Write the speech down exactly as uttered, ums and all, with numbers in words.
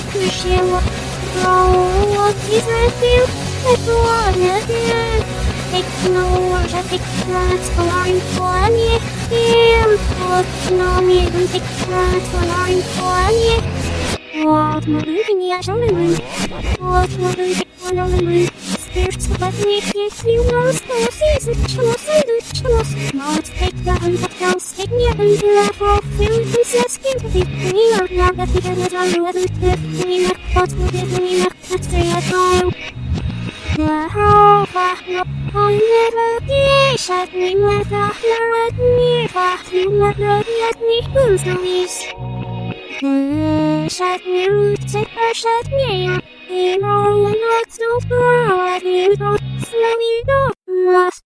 Wykruszyło. Brało ci zlepił, ledwo nie. Tekno, że tekna, skolarin płanie. Wiem, potno mi, tekna, skolarin płanie. What moving, ja żałuję. What moving, ja żałuję. Spirit spadnie, jeśli nas to season, czemu sejdę, czemu smart take the hunt down, stick me a hunt level, feel this is skin to be me or not that we can get on with it, if we make what we did, we make that stay at home. The whole fact, no, I never did, shut me with the flower at me, fact, you never let me lose the least. Shut me, roots, it shut me up. You know, not so far, you don't slowly go. Lost.